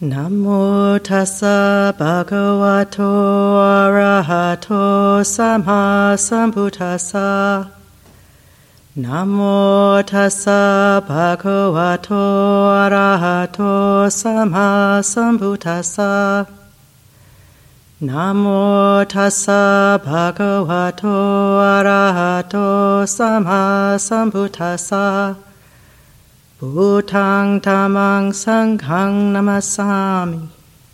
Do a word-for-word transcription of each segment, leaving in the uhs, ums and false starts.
Namo tassa bhagavato arahato sammasambuddhassa. Namo tassa bhagavato arahato sammasambuddhassa. Namo tassa bhagavato arahato sammasambuddhassa. Bhutang dhammang sanghang namasami.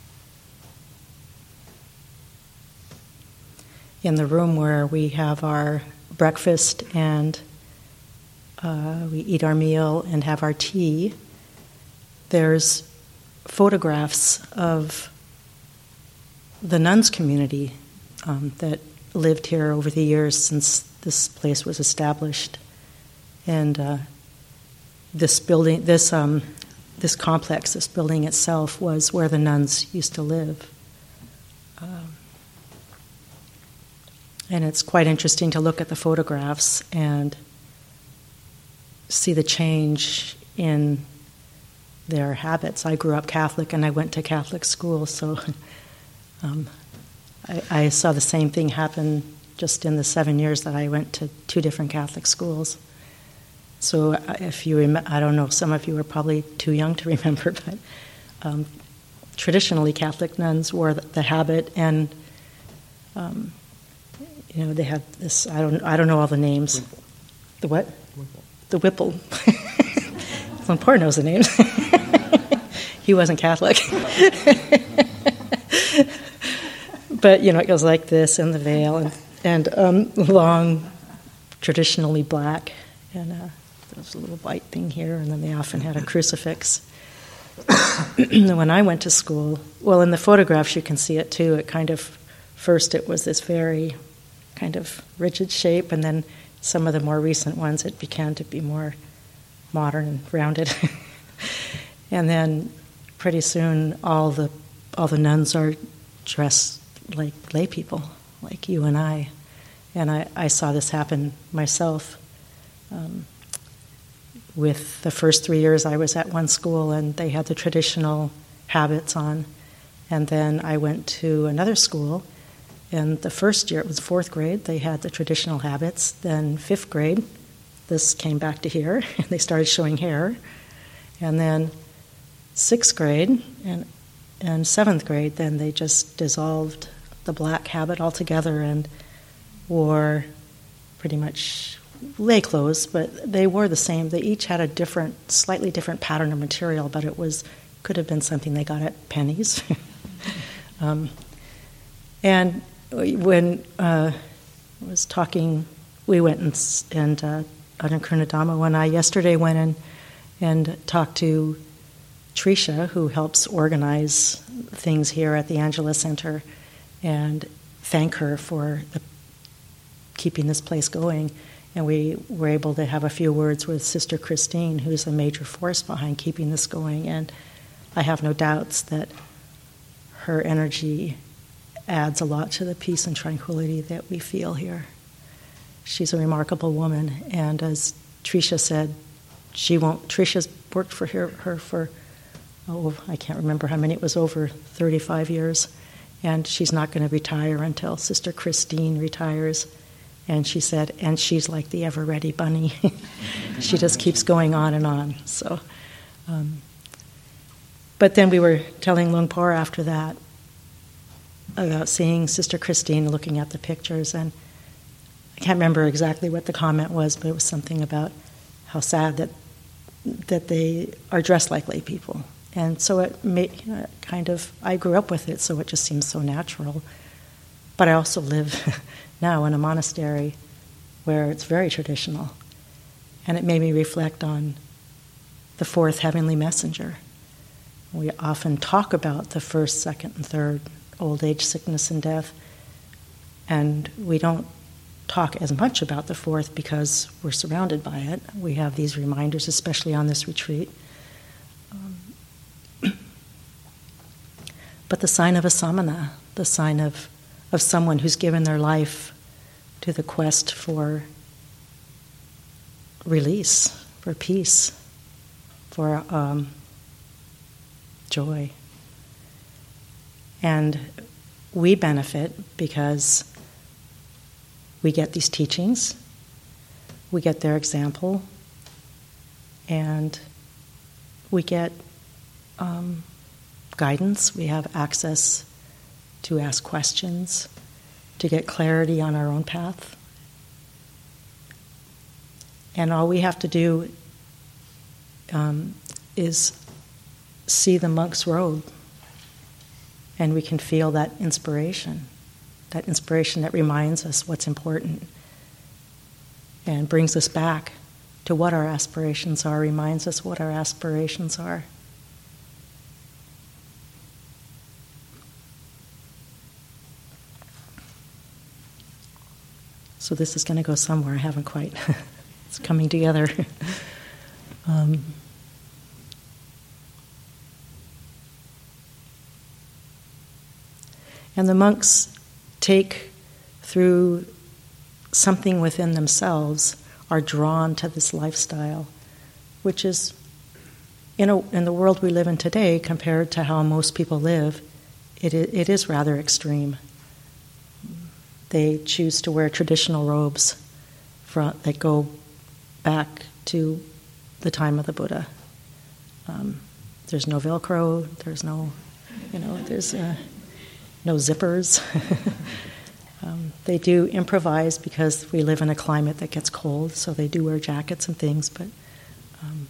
In the room where we have our breakfast and uh, we eat our meal and have our tea, there's photographs of the nuns community um, that lived here over the years since this place was established. And uh, This building, this um, this complex, this building itself was where the nuns used to live, um, and it's quite interesting to look at the photographs and see the change in their habits. I grew up Catholic, and I went to Catholic school, so um, I, I saw the same thing happen just in the seven years that I went to two different Catholic schools. So if you, rem- I don't know, some of you are probably too young to remember, but um, traditionally Catholic nuns wore the, the habit, and um, you know they had this. I don't, I don't know all the names. Whipple. The what? Whipple. The Whipple. Well, poor knows the names. He wasn't Catholic, but you know it goes like this, and the veil, and, and um, long, traditionally black, and. Uh, There's a little white thing here, and then they often had a crucifix. When I went to school, well, in the photographs you can see it too. It kind of, first it was this very kind of rigid shape, and then some of the more recent ones it began to be more modern and rounded. And then pretty soon all the all the nuns are dressed like lay people, like you and I. And I, I saw this happen myself. Um, With the first three years I was at one school, and they had the traditional habits on. And then I went to another school, and the first year, it was fourth grade, they had the traditional habits. Then fifth grade, this came back to here, and they started showing hair. And then sixth grade and, and seventh grade, then they just dissolved the black habit altogether and wore pretty much lay clothes, but they wore the same. They each had a different, slightly different pattern of material, but it was could have been something they got at Penny's. um, and when uh, I was talking, we went and, and uh, Annapurnadhamma and I yesterday went in and talked to Tricia, who helps organize things here at the Angela Center, and thank her for the, keeping this place going. And we were able to have a few words with Sister Christine, who's a major force behind keeping this going. And I have no doubts that her energy adds a lot to the peace and tranquility that we feel here. She's a remarkable woman. And as Tricia said, she won't, Tricia's worked for her, her for, oh, I can't remember how many, it was over thirty-five years. And she's not going to retire until Sister Christine retires. And she said, and she's like the ever-ready bunny. She just keeps going on and on. So, um, but then we were telling Luang Por after that about seeing Sister Christine, looking at the pictures, and I can't remember exactly what the comment was, but it was something about how sad that that they are dressed like lay people. And so it made, you know, kind of, I grew up with it, so it just seems so natural. But I also live now in a monastery where it's very traditional. And it made me reflect on the fourth heavenly messenger. We often talk about the first, second, and third, old age, sickness, and death. And we don't talk as much about the fourth because we're surrounded by it. We have these reminders, especially on this retreat. Um, but the sign of a samana, the sign of of someone who's given their life to the quest for release, for peace, for um, joy. And we benefit because we get these teachings, we get their example, and we get um, guidance. We have access to ask questions, to get clarity on our own path. And all we have to do um, is see the monk's robe, and we can feel that inspiration, that inspiration that reminds us what's important and brings us back to what our aspirations are, reminds us what our aspirations are. So this is going to go somewhere. I haven't quite. It's coming together. um, and the monks take through something within themselves, are drawn to this lifestyle, which is, in, a, in the world we live in today, compared to how most people live, it, it is rather extreme. They choose to wear traditional robes for, that go back to the time of the Buddha. Um, there's no Velcro, there's no, you know, there's uh, no zippers. um, they do improvise because we live in a climate that gets cold, so they do wear jackets and things, but um,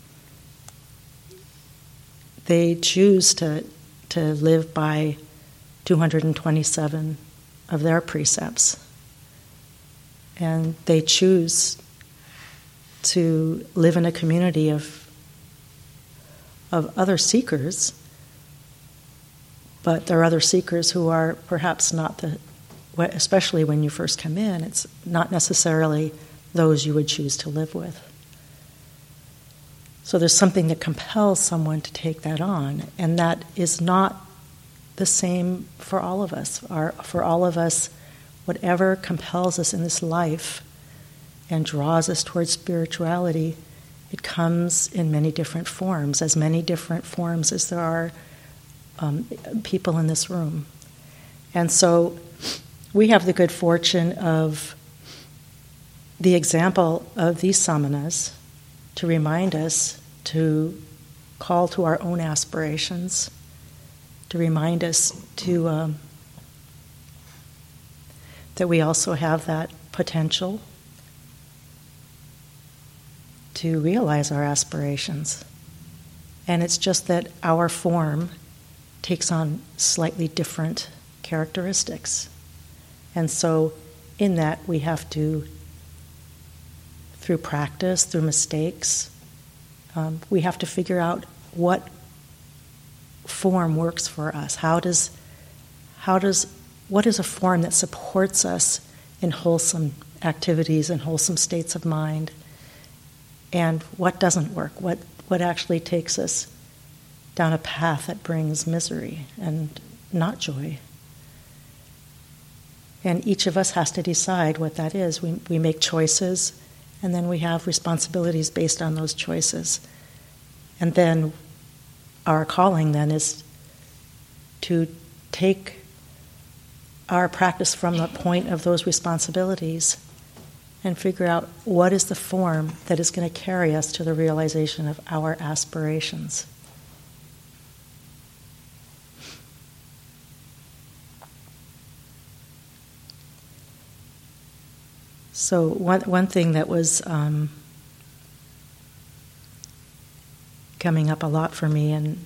they choose to to live by two hundred twenty-seven of their precepts. And they choose to live in a community of of other seekers, but there are other seekers who are perhaps not the, especially when you first come in, it's not necessarily those you would choose to live with. So there's something that compels someone to take that on, and that is not the same for all of us. Our, for all of us, whatever compels us in this life and draws us towards spirituality, it comes in many different forms, as many different forms as there are um, people in this room. And so we have the good fortune of the example of these samanas to remind us to call to our own aspirations, to remind us to um, that we also have that potential to realize our aspirations. And it's just that our form takes on slightly different characteristics. And so in that we have to, through practice, through mistakes, um, we have to figure out what form works for us. How does, how does, what is a form that supports us in wholesome activities and wholesome states of mind? And what doesn't work? What, what actually takes us down a path that brings misery and not joy? And each of us has to decide what that is. We, we make choices, and then we have responsibilities based on those choices. And then our calling then is to take our practice from the point of those responsibilities and figure out what is the form that is going to carry us to the realization of our aspirations. So one one thing that was um, coming up a lot for me and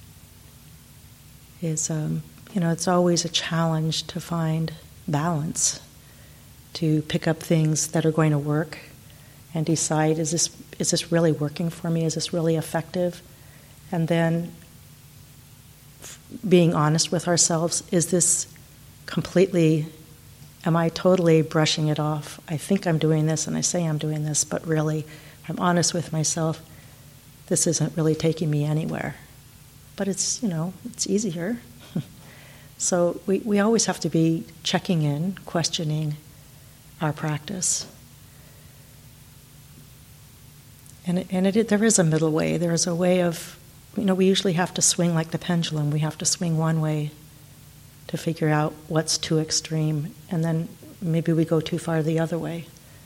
is, um, you know, it's always a challenge to find balance, to pick up things that are going to work and decide, is this is this really working for me? Is this really effective? And then f- being honest with ourselves, is this completely, am I totally brushing it off? I think I'm doing this and I say I'm doing this, but really, I'm honest with myself, this isn't really taking me anywhere. But it's, you know, it's easier. So we, we always have to be checking in, questioning our practice. And, it, and it, there is a middle way. There is a way of, you know, we usually have to swing like the pendulum. We have to swing one way to figure out what's too extreme, and then maybe we go too far the other way.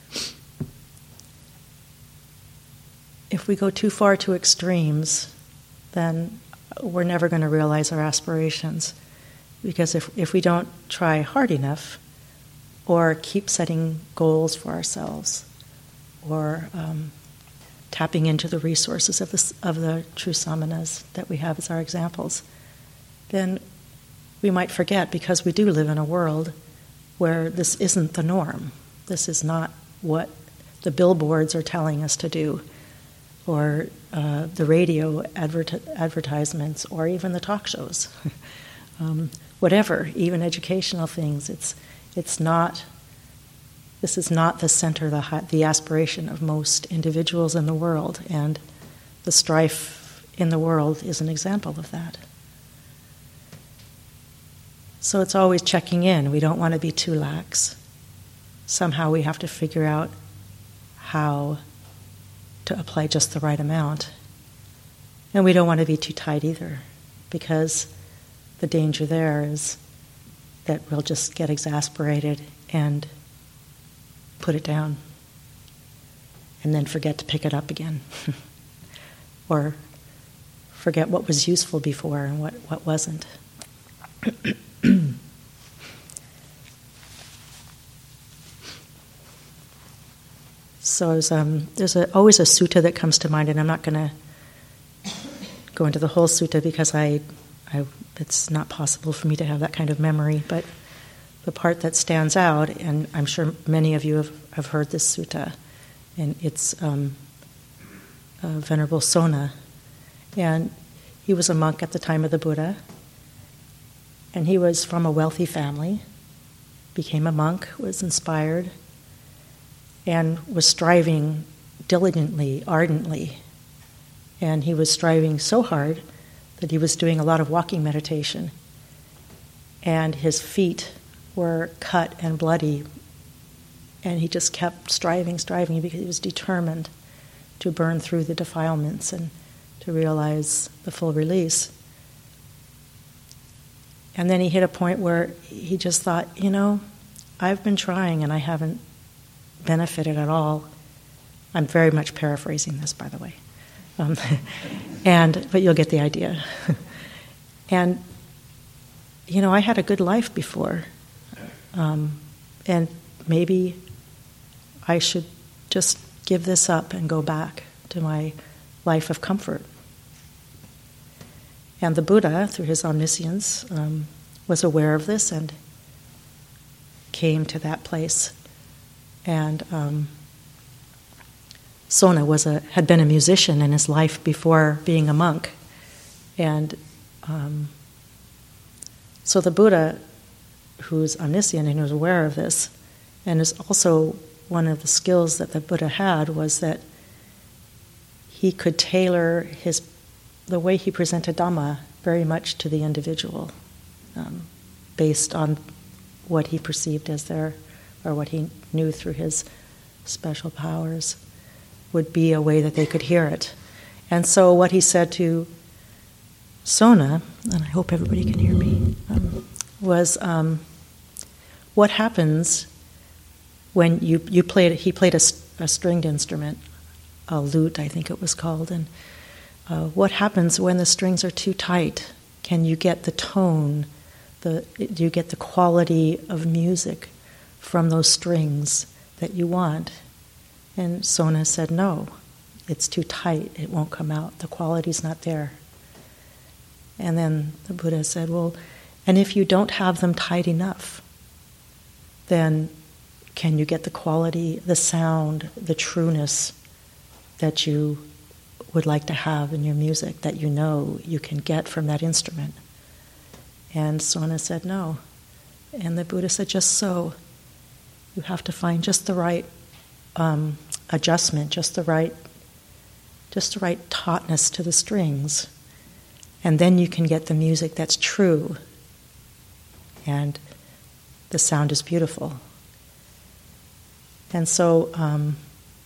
If we go too far to extremes, then we're never going to realize our aspirations. Because if, if we don't try hard enough, or keep setting goals for ourselves, or um, tapping into the resources of the, of the true samanas that we have as our examples, then we might forget, because we do live in a world where this isn't the norm. This is not what the billboards are telling us to do, or uh, the radio advert- advertisements, or even the talk shows. um, whatever, even educational things, it's it's not, this is not the center, the, high, the aspiration of most individuals in the world, and the strife in the world is an example of that. So it's always checking in. We don't want to be too lax. Somehow we have to figure out how to apply just the right amount. And we don't want to be too tight either, because the danger there is that we'll just get exasperated and put it down, and then forget to pick it up again. Or forget what was useful before and what, what wasn't. So there's, um, there's a, always a sutta that comes to mind, and I'm not going to go into the whole sutta because I, I, it's not possible for me to have that kind of memory, but the part that stands out, and I'm sure many of you have, have heard this sutta, and it's um, uh, Venerable Sona, and he was a monk at the time of the Buddha, and he was from a wealthy family, became a monk, was inspired, and was striving diligently, ardently. And he was striving so hard that he was doing a lot of walking meditation. And his feet were cut and bloody. And he just kept striving, striving, because he was determined to burn through the defilements and to realize the full release. And then he hit a point where he just thought, you know, I've been trying and I haven't benefited at all. I'm very much paraphrasing this, by the way. Um, and but you'll get the idea. And, you know, I had a good life before. Um, and maybe I should just give this up and go back to my life of comfort. And the Buddha, through his omniscience, um, was aware of this and came to that place. And um, Sona was a had been a musician in his life before being a monk, and um, so the Buddha, who's omniscient and who's aware of this, and is also one of the skills that the Buddha had was that he could tailor his the way he presented Dhamma very much to the individual, um, based on what he perceived as their, or what he knew through his special powers, would be a way that they could hear it. And so what he said to Sona, and I hope everybody can hear me, um, was um, what happens when you, you played, he played a, a stringed instrument, a lute I think it was called, and uh, what happens when the strings are too tight? Can you get the tone, the, do you get the quality of music from those strings that you want? And Sona said, no, it's too tight, it won't come out, the quality's not there. And then the Buddha said, well, and if you don't have them tight enough, then can you get the quality, the sound, the trueness that you would like to have in your music, that you know you can get from that instrument? And Sona said, no. And the Buddha said, just so. You have to find just the right um, adjustment, just the right, just the right tautness to the strings, and then you can get the music that's true, and the sound is beautiful. And so um,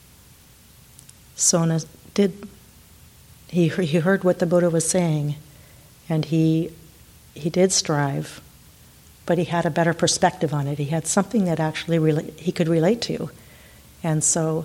Sona did. He he heard what the Buddha was saying, and he he did strive but he had a better perspective on it. He had something that actually rela- he could relate to. And so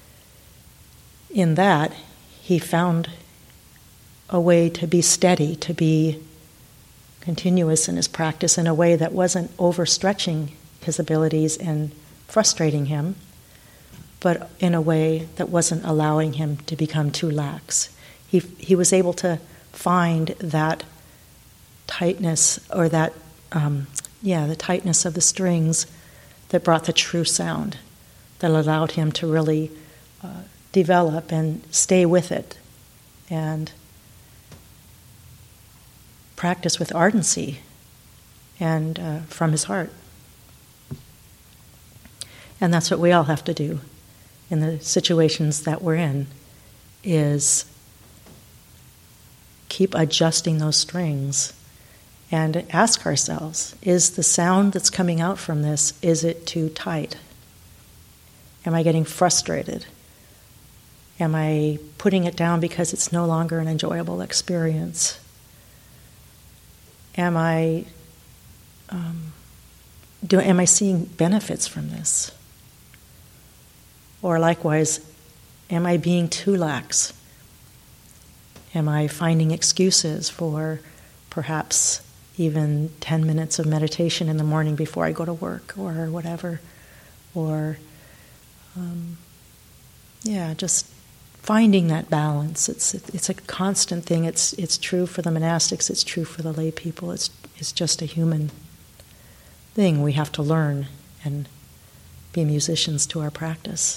in that, he found a way to be steady, to be continuous in his practice in a way that wasn't overstretching his abilities and frustrating him, but in a way that wasn't allowing him to become too lax. He he was able to find that tightness, or that, um, yeah, the tightness of the strings that brought the true sound, that allowed him to really uh, develop and stay with it and practice with ardency and uh, from his heart. And that's what we all have to do in the situations that we're in, is keep adjusting those strings and ask ourselves, is the sound that's coming out from this, is it too tight? Am I getting frustrated? Am I putting it down because it's no longer an enjoyable experience? Am I um, do, am I seeing benefits from this? Or likewise, am I being too lax? Am I finding excuses for perhaps even ten minutes of meditation in the morning before I go to work or whatever? Or, um, yeah, just finding that balance. It's it's a constant thing. It's it's true for the monastics. It's true for the lay people. It's it's just a human thing we have to learn and be musicians to our practice.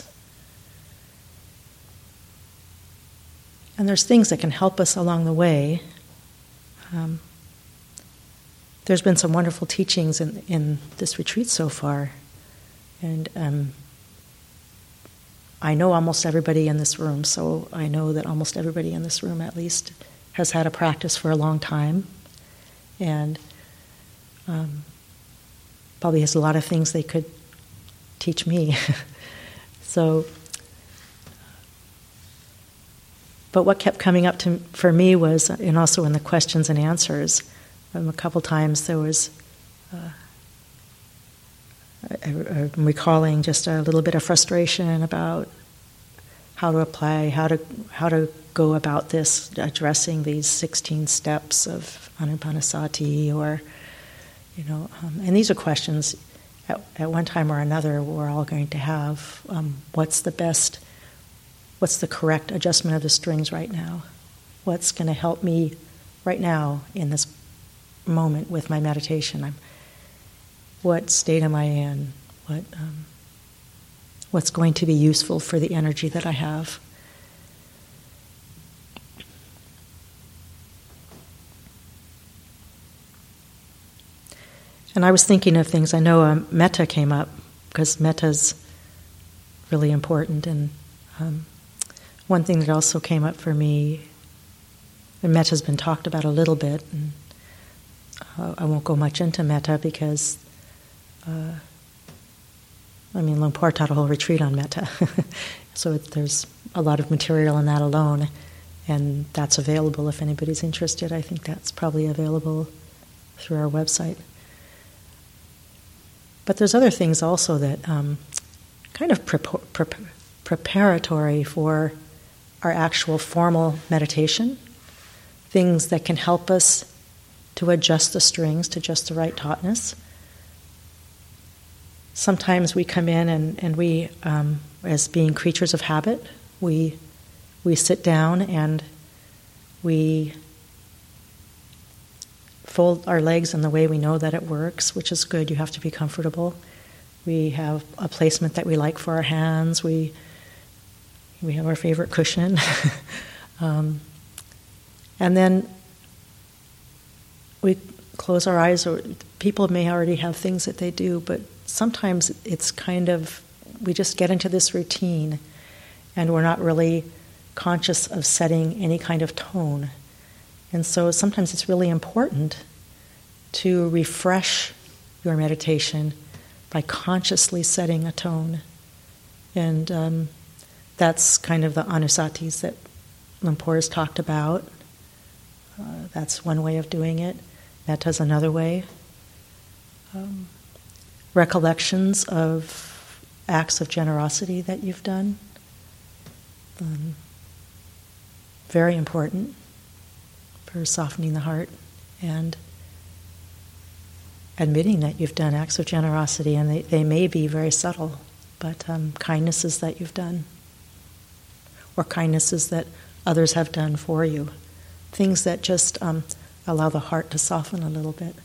And there's things that can help us along the way. Um, there's been some wonderful teachings in in this retreat so far, and um, I know almost everybody in this room, so I know that almost everybody in this room at least has had a practice for a long time, and um, probably has a lot of things they could teach me. So, but what kept coming up to for me was, and also in the questions and answers, um, a couple times there was, uh, I, I'm recalling just a little bit of frustration about how to apply, how to how to go about this, addressing these sixteen steps of Anapanasati, or, you know, um, and these are questions at, at one time or another we're all going to have. Um, what's the best, what's the correct adjustment of the strings right now? What's going to help me right now in this moment with my meditation? I'm, what state am I in? What um, what's going to be useful for the energy that I have? And I was thinking of things. I know um, metta came up, because metta's really important. And um, one thing that also came up for me, and metta's been talked about a little bit, and uh, I won't go much into metta because, uh, I mean, Luang Por taught a whole retreat on metta. So it, there's a lot of material on that alone, and that's available if anybody's interested. I think that's probably available through our website. But there's other things also that um, kind of pre- pre- preparatory for our actual formal meditation, things that can help us to adjust the strings to just the right tautness. Sometimes we come in and, and we, um, as being creatures of habit, we we sit down and we fold our legs in the way we know that it works, which is good. You have to be comfortable. We have a placement that we like for our hands. We we have our favorite cushion. um, and then we close our eyes, or people may already have things that they do, but sometimes it's kind of, we just get into this routine and we're not really conscious of setting any kind of tone. And so sometimes it's really important to refresh your meditation by consciously setting a tone. And um, that's kind of the anusatis that Luang Por has talked about. Uh, that's one way of doing it. Metta's another way. um, recollections of acts of generosity that you've done. Um, very important for softening the heart and admitting that you've done acts of generosity, and they, they may be very subtle, but um, kindnesses that you've done, or kindnesses that others have done for you, things that just um, allow the heart to soften a little bit.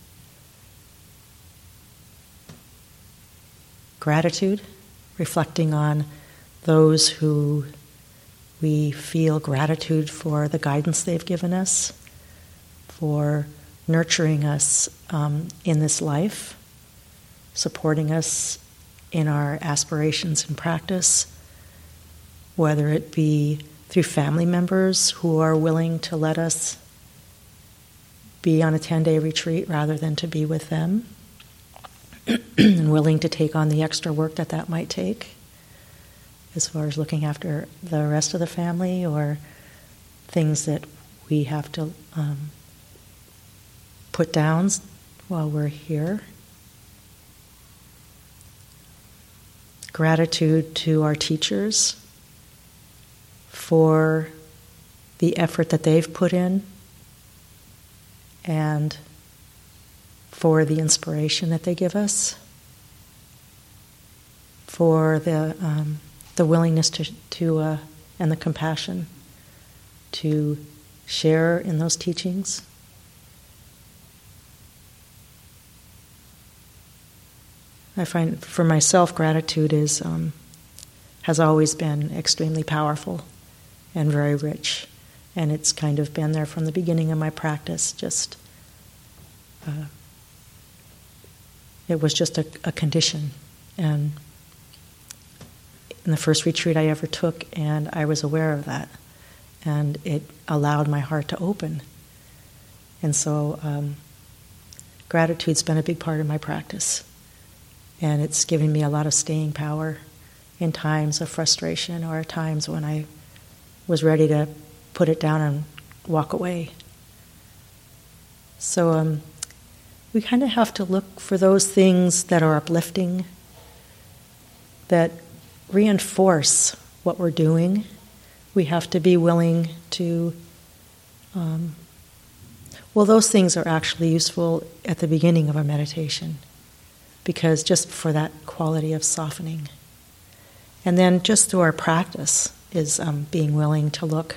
Gratitude, reflecting on those who we feel gratitude for the guidance they've given us, for nurturing us um, in this life, supporting us in our aspirations and practice, whether it be through family members who are willing to let us be on a ten-day retreat rather than to be with them, and willing to take on the extra work that that might take, as far as looking after the rest of the family, or things that we have to um, put down while we're here. Gratitude to our teachers for the effort that they've put in and for the inspiration that they give us, for the um, the willingness to to uh, and the compassion to share in those teachings. I find for myself, gratitude is um, has always been extremely powerful and very rich, and it's kind of been there from the beginning of my practice. Just uh, it was just a, a condition, and in the first retreat I ever took, and I was aware of that, and it allowed my heart to open, and so um, gratitude's been a big part of my practice. And it's given me a lot of staying power in times of frustration or times when I was ready to put it down and walk away. So um, we kind of have to look for those things that are uplifting, that reinforce what we're doing. We have to be willing to, um, well, those things are actually useful at the beginning of our meditation, because just for that quality of softening. And then just through our practice is um, being willing to look,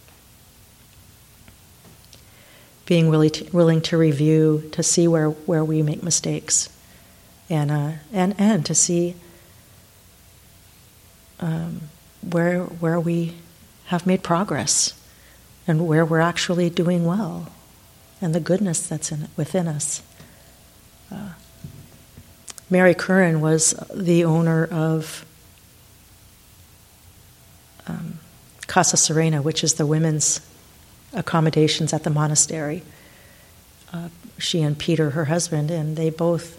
being really to, willing to review, to see where, where we make mistakes, and uh, and and to see um, where where we have made progress, and where we're actually doing well, and the goodness that's in within us. Uh, Mary Curran was the owner of um, Casa Serena, which is the women's accommodations at the monastery. Uh, she and Peter, her husband, and they both,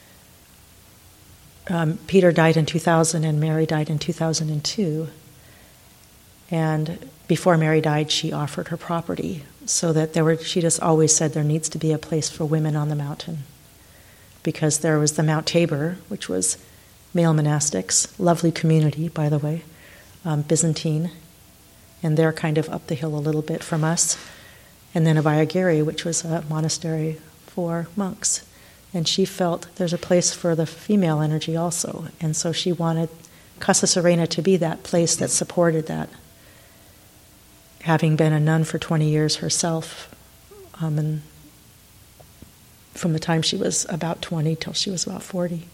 um, Peter died in two thousand and Mary died in two thousand two. And before Mary died, she offered her property so that there were, she just always said there needs to be a place for women on the mountain. Because there was the Mount Tabor, which was male monastics, lovely community, by the way, um, Byzantine, and they're kind of up the hill a little bit from us. And then Abhayagiri, which was a monastery for monks. And she felt there's a place for the female energy also. And so she wanted Casa Serena to be that place that supported that. Having been a nun for twenty years herself, um, and from the time she was about twenty till she was about forty.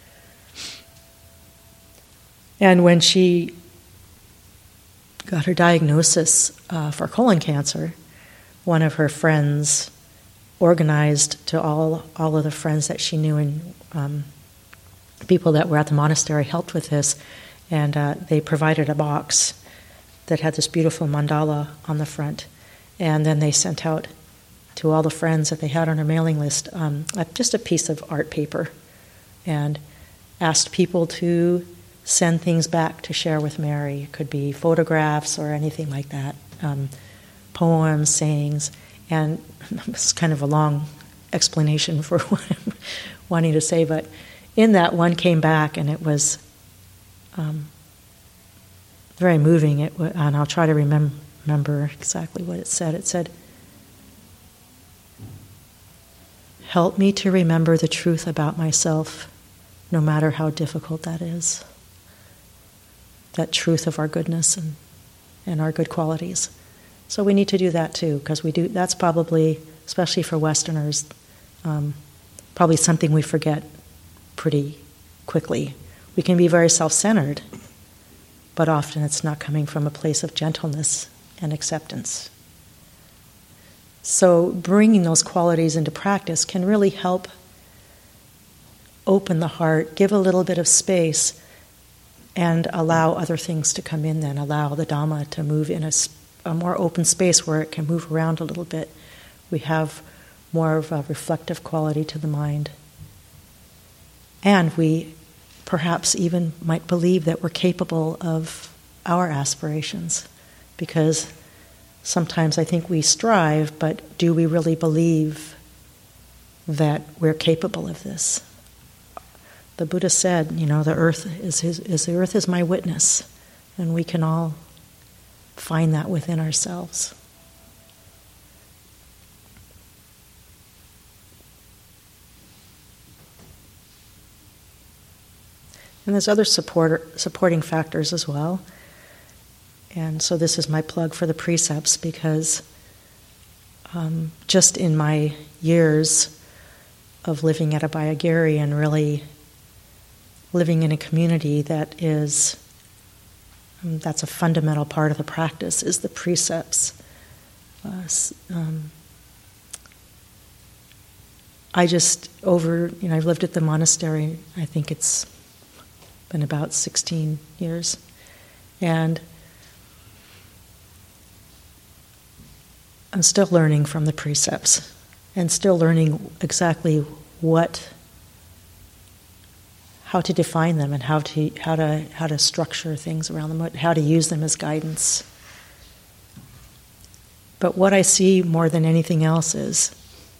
And when she got her diagnosis uh, for colon cancer, one of her friends organized to all all of the friends that she knew and um, people that were at the monastery helped with this, and uh, they provided a box that had this beautiful mandala on the front, and then they sent out to all the friends that they had on her mailing list, um, just a piece of art paper, and asked people to send things back to share with Mary. It could be photographs or anything like that, um, poems, sayings, and it was kind of a long explanation for what I'm wanting to say, but in that one came back, and it was um, very moving. It w- and I'll try to remem- remember exactly what it said. It said, "Help me to remember the truth about myself, no matter how difficult that is." That truth of our goodness and, and our good qualities. So we need to do that too, because we do. That's probably, especially for Westerners, um, probably something we forget pretty quickly. We can be very self-centered, but often it's not coming from a place of gentleness and acceptance. So bringing those qualities into practice can really help open the heart, give a little bit of space, and allow other things to come in then, allow the Dhamma to move in a, a more open space where it can move around a little bit. We have more of a reflective quality to the mind. And we perhaps even might believe that we're capable of our aspirations, because sometimes I think we strive, but do we really believe that we're capable of this? The Buddha said, you know, the earth is his, is the earth is my witness, and we can all find that within ourselves. And there's other support, supporting factors as well. And so this is my plug for the precepts, because um, just in my years of living at Abhayagiri and really living in a community that is, um, that's a fundamental part of the practice, is the precepts. Uh, um, I just, over, you know, I've lived at the monastery, I think it's been about sixteen years. And I'm still learning from the precepts, and still learning exactly what, how to define them, and how to how to how to structure things around them, how to use them as guidance. But what I see more than anything else is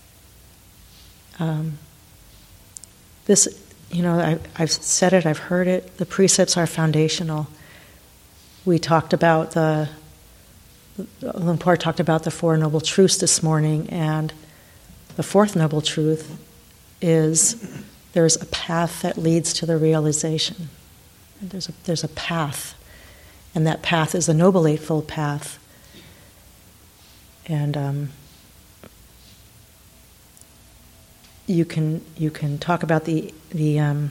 um, this. You know, I, I've said it, I've heard it. The precepts are foundational. We talked about the Lumpur talked about the Four Noble Truths this morning, and the fourth noble truth is there's a path that leads to the realization. There's a, there's a path, and that path is the Noble Eightfold Path. And um, you can you can talk about the the um,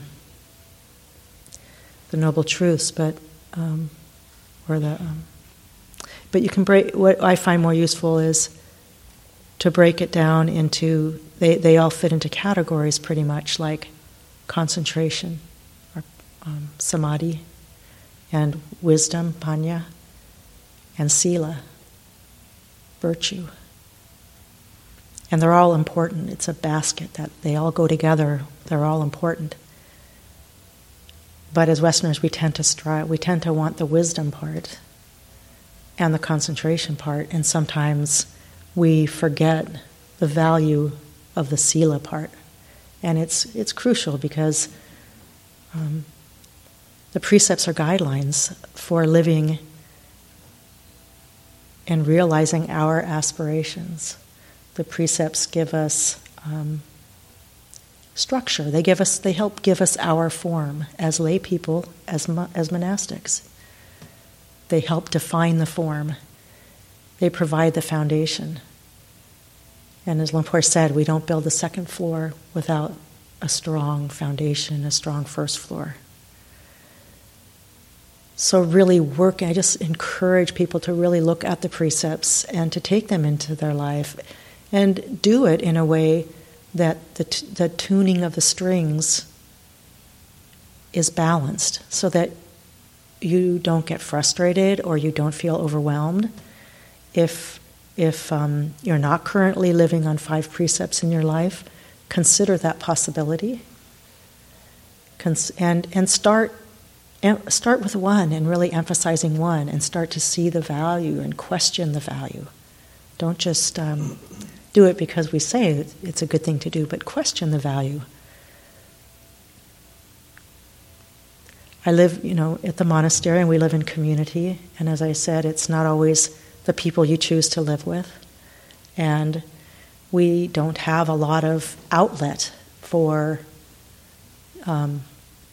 the noble truths, but um, or the um, but you can break. What I find more useful is to break it down into, they they all fit into categories pretty much, like concentration or um, samadhi, and wisdom, panya, and sila, virtue. And they're all important. It's a basket that they all go together. They're all important. But as Westerners, we tend to strive, we tend to want the wisdom part and the concentration part, and sometimes we forget the value of the sila part. And it's it's crucial, because um, the precepts are guidelines for living and realizing our aspirations. The precepts give us um, structure. They give us. They help give us our form as lay people, as mo- as monastics. They help define the form. They provide the foundation. And as Lumpur said, we don't build the second floor without a strong foundation, a strong first floor. So really working, I just encourage people to really look at the precepts and to take them into their life, and do it in a way that the, t- the tuning of the strings is balanced, so that you don't get frustrated or you don't feel overwhelmed. If if um, you're not currently living on five precepts in your life, consider that possibility. Cons- and and start em- start with one, and really emphasizing one, and start to see the value and question the value. Don't just um, do it because we say it's a good thing to do, but question the value. I live, you know, at the monastery, and we live in community. And as I said, it's not always the people you choose to live with. And we don't have a lot of outlet for um,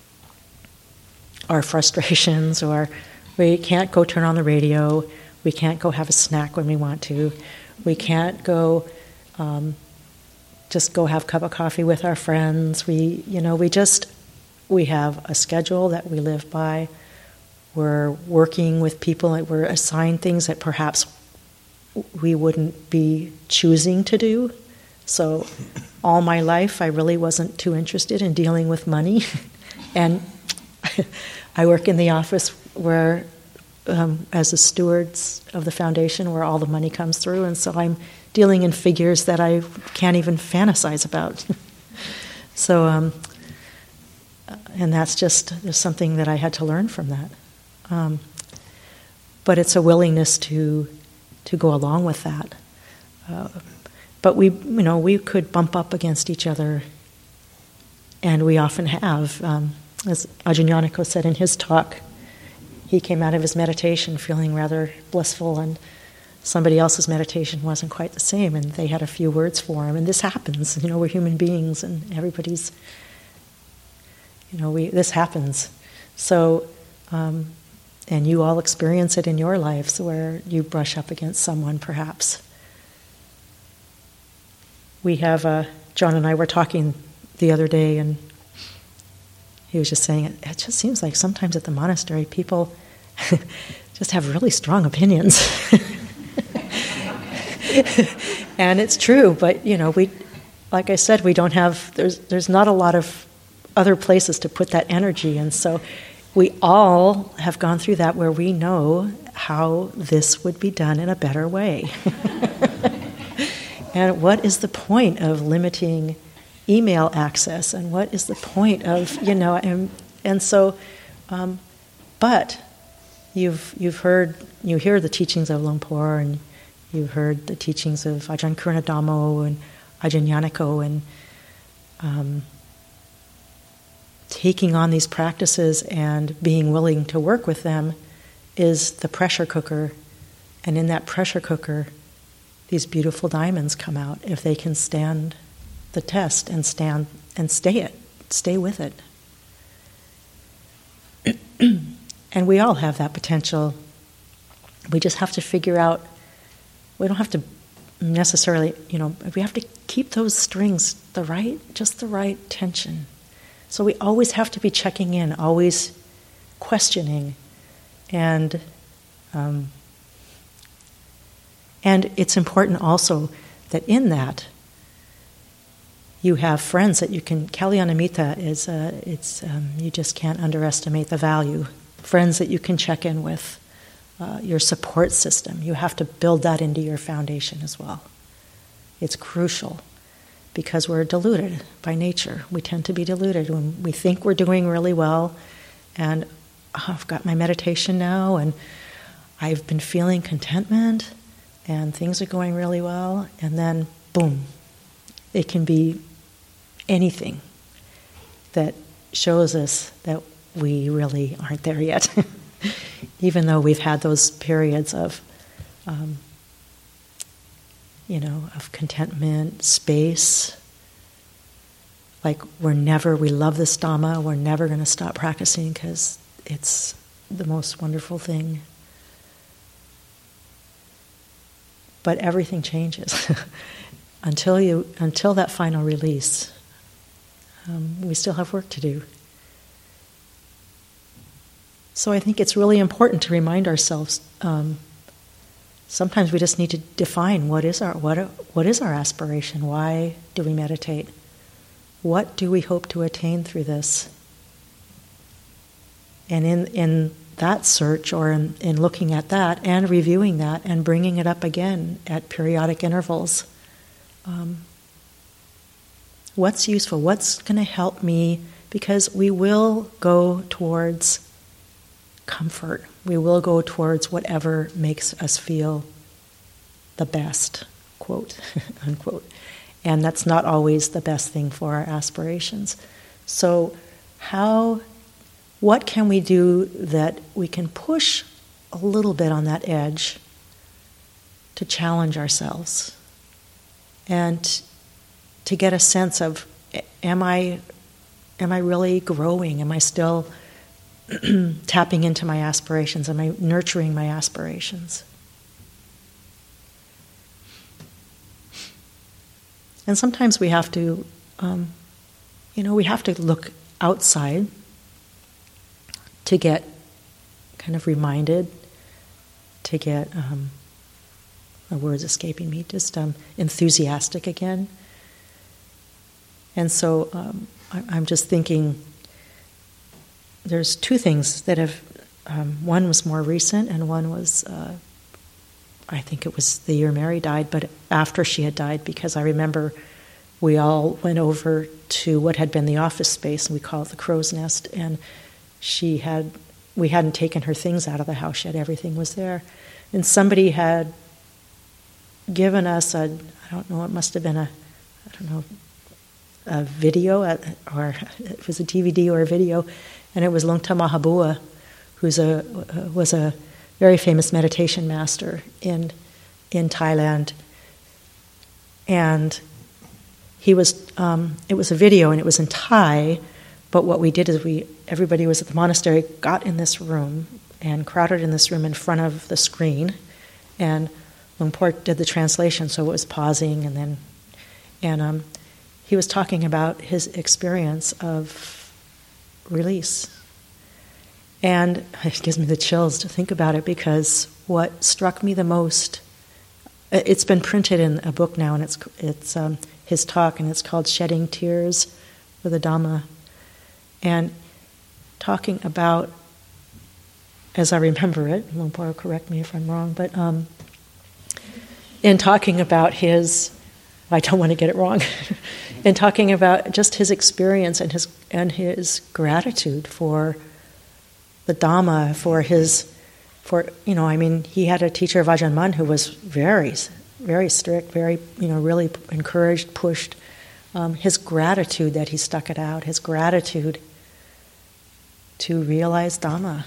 our frustrations, or we can't go turn on the radio. We can't go have a snack when we want to. We can't go um, just go have a cup of coffee with our friends. We, you know, we just, we have a schedule that we live by. We're working with people, and we're assigned things that perhaps we wouldn't be choosing to do. So all my life, I really wasn't too interested in dealing with money. And I work in the office where, um, as a stewards of the foundation, where all the money comes through. And so I'm dealing in figures that I can't even fantasize about. so, um, and that's just there's something that I had to learn from that. Um, but it's a willingness to to go along with that. Uh, but we, you know, we could bump up against each other, and we often have. Um, as Ajahn Yaniko said in his talk, he came out of his meditation feeling rather blissful, and somebody else's meditation wasn't quite the same, and they had a few words for him. And this happens, you know, we're human beings, and everybody's, you know, we this happens. So, um, and you all experience it in your lives where you brush up against someone, perhaps. We have, uh, John and I were talking the other day, and he was just saying, it, it just seems like sometimes at the monastery people just have really strong opinions. And it's true, but, you know, we, like I said, we don't have, there's there's not a lot of other places to put that energy, and so we all have gone through that where we know how this would be done in a better way. And what is the point of limiting email access? And what is the point of, you know, and and so, um, but you've you've heard, you hear the teachings of Luang Por, and you've heard the teachings of Ajahn Kurunadhammo and Ajahn Yaniko, and um, taking on these practices and being willing to work with them is the pressure cooker. And in that pressure cooker, these beautiful diamonds come out if they can stand the test and stand and stay it, stay with it. And we all have that potential. We just have to figure out, we don't have to necessarily, you know, we have to keep those strings the right, just the right tension. So we always have to be checking in, always questioning, and um, and it's important also that in that you have friends that you can. Kalyanamitta is uh, it's um, you just can't underestimate the value. Friends that you can check in with, uh, your support system. You have to build that into your foundation as well. It's crucial. Because we're deluded by nature. We tend to be deluded when we think we're doing really well, and oh, I've got my meditation now, and I've been feeling contentment, and things are going really well, and then boom, it can be anything that shows us that we really aren't there yet, even though we've had those periods of um, you know, of contentment, space. Like we're never, we love this Dhamma, we're never going to stop practicing because it's the most wonderful thing. But everything changes until you, until that final release. Um, we still have work to do. So I think it's really important to remind ourselves. Um, Sometimes we just need to define what is our what what is our aspiration. Why do we meditate? What do we hope to attain through this? And in in that search, or in, in looking at that and reviewing that and bringing it up again at periodic intervals, um, what's useful? What's going to help me? Because we will go towards comfort. We will go towards whatever makes us feel the best. quote, unquote. And that's not always the best thing for our aspirations. So how, what can we do that we can push a little bit on that edge to challenge ourselves and to get a sense of, am I, am I really growing? Am I still tapping into my aspirations? Am I nurturing my aspirations? And sometimes we have to, um, you know, we have to look outside to get kind of reminded, to get, um, the word's escaping me, just um, enthusiastic again. And so um, I, I'm just thinking, there's two things that have, um, one was more recent and one was, uh, I think it was the year Mary died, but after she had died, because I remember we all went over to what had been the office space, and we call it the Crow's Nest, and she had, we hadn't taken her things out of the house yet, everything was there. And somebody had given us a, I don't know, it must have been a, I don't know, a video, or it was a D V D or a video, and it was Lungta Mahabua, who's a, was a very famous meditation master in in Thailand. And he was, um, it was a video and it was in Thai, but what we did is we, everybody was at the monastery, got in this room and crowded in this room in front of the screen, and Luang Por did the translation, so it was pausing, and then, and um, he was talking about his experience of release. And it gives me the chills to think about it, because what struck me the most, it's been printed in a book now, and it's it's um, his talk, and it's called Shedding Tears for the Dhamma. And talking about, as I remember it, Luang Por, correct me if I'm wrong, but um, in talking about his, I don't want to get it wrong, in talking about just his experience and his and his gratitude for the Dhamma, for his, for, you know, I mean, he had a teacher, Vajjan Mun, who was very, very strict, very, you know, really encouraged, pushed. Um, his gratitude that he stuck it out, his gratitude to realize Dhamma.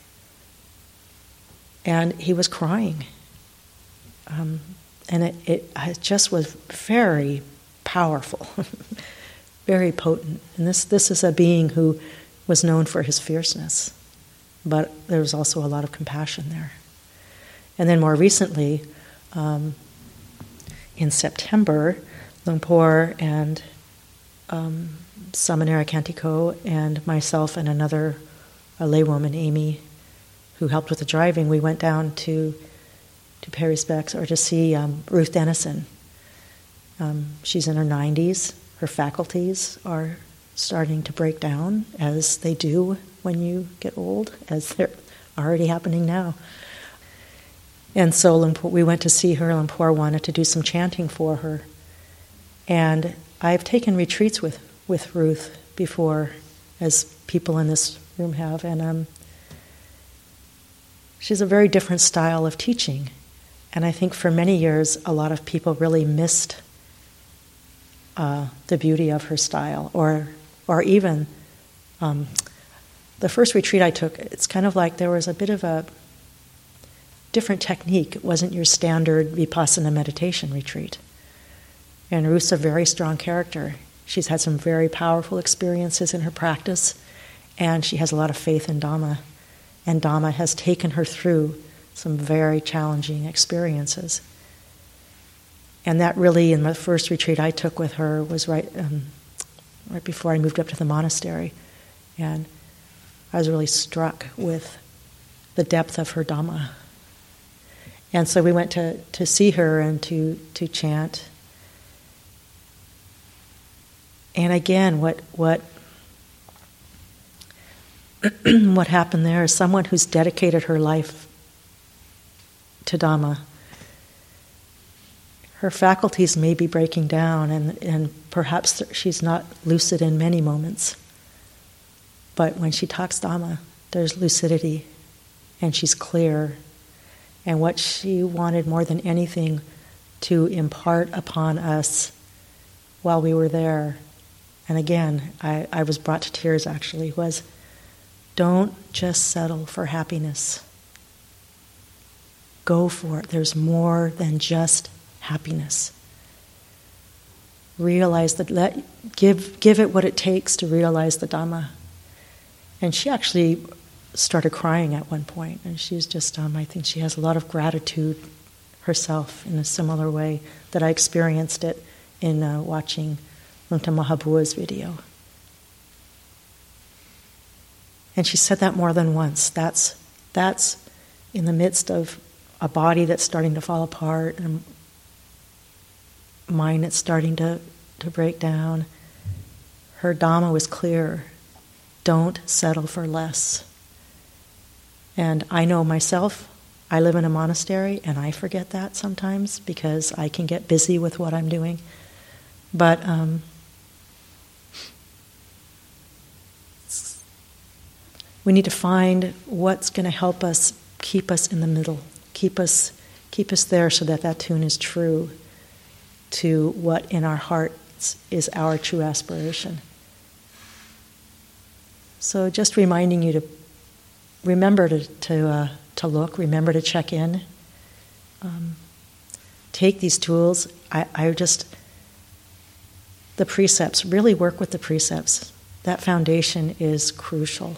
And he was crying. Um, and it, it, it just was very powerful, very potent. And this, this is a being who was known for his fierceness, but there was also a lot of compassion there. And then more recently, um, in September, Luang Por and um, Samanera Kantiko and myself and another a laywoman, Amy, who helped with the driving, we went down to to Perry's Becks, or to see um, Ruth Dennison. Um, she's in her nineties. Her faculties are starting to break down, as they do when you get old, as they're already happening now. And so Luang Por, we went to see her. Luang Por wanted to do some chanting for her. And I've taken retreats with, with Ruth before, as people in this room have, and um, she's a very different style of teaching. And I think for many years, a lot of people really missed uh, the beauty of her style, or or even um, the first retreat I took, it's kind of like there was a bit of a different technique. It wasn't your standard Vipassana meditation retreat. And Ruth's a very strong character. She's had some very powerful experiences in her practice, and she has a lot of faith in Dhamma. And Dhamma has taken her through some very challenging experiences. And that really, in the first retreat I took with her, was right um, right before I moved up to the monastery. And I was really struck with the depth of her Dhamma. And so we went to, to see her and to, to chant. And again, what what what happened there is someone who's dedicated her life to Dhamma. Her faculties may be breaking down, and, and perhaps she's not lucid in many moments. But when she talks Dhamma, there's lucidity, and she's clear. And what she wanted more than anything to impart upon us while we were there, and again, I, I was brought to tears actually, was don't just settle for happiness. Go for it. There's more than just happiness. Realize that, let, give, give it what it takes to realize the Dhamma. And she actually started crying at one point, and she's just, um, I think she has a lot of gratitude herself in a similar way that I experienced it in uh, watching Luangta Mahabua's video. And she said that more than once. That's, that's in the midst of a body that's starting to fall apart and a mind that's starting to, to break down. Her Dhamma was clear. Don't settle for less. And I know myself, I live in a monastery, and I forget that sometimes because I can get busy with what I'm doing. But um, we need to find what's going to help us keep us in the middle, keep us, keep us there so that that tune is true to what in our hearts is our true aspiration. So just reminding you to remember to to, uh, to look, remember to check in. Um, take these tools. I, I just, the precepts, really work with the precepts. That foundation is crucial.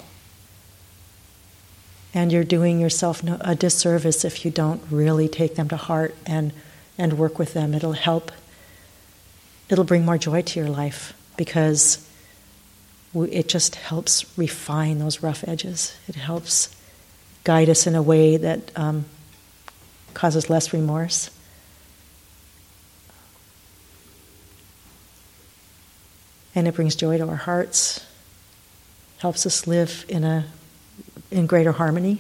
And you're doing yourself no, a disservice if you don't really take them to heart and, and work with them. It'll help, it'll bring more joy to your life because it just helps refine those rough edges. It helps guide us in a way that um, causes less remorse. And it brings joy to our hearts, helps us live in a in greater harmony.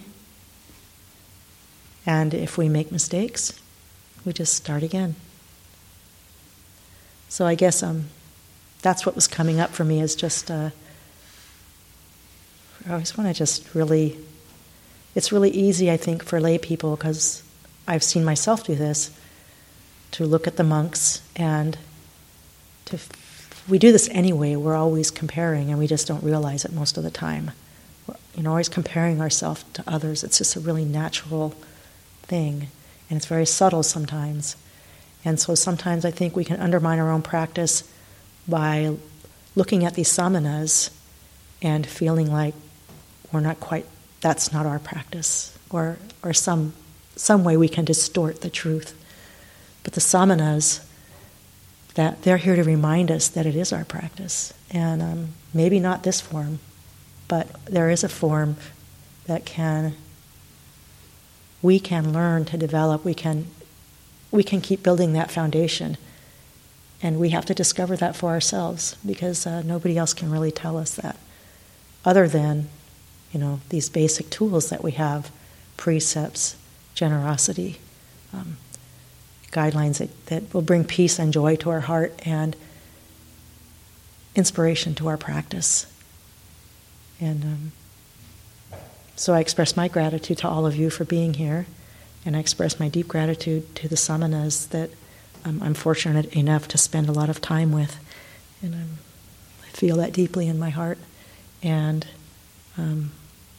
And if we make mistakes, we just start again. So I guess um, that's what was coming up for me, is just, uh, I always want to just really, it's really easy, I think, for lay people, because I've seen myself do this, to look at the monks and to, we do this anyway, we're always comparing and we just don't realize it most of the time. We're, you know, always comparing ourselves to others. It's just a really natural thing, and it's very subtle sometimes. And so sometimes I think we can undermine our own practice by looking at these samanas and feeling like we're not quite, that's not our practice, or or some some way we can distort the truth. But the samanas, that they're here to remind us that it is our practice, and um, maybe not this form, but there is a form that can we can learn to develop. We can we can keep building that foundation. And we have to discover that for ourselves, because uh, nobody else can really tell us that, other than, you know, these basic tools that we have, precepts, generosity, um, guidelines that, that will bring peace and joy to our heart and inspiration to our practice. And um, so I express my gratitude to all of you for being here, and I express my deep gratitude to the samanas that Um, I'm fortunate enough to spend a lot of time with, and I'm, I feel that deeply in my heart. And um,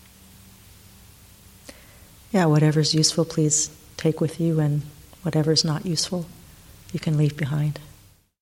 yeah, whatever's useful, please take with you, and whatever's not useful, you can leave behind.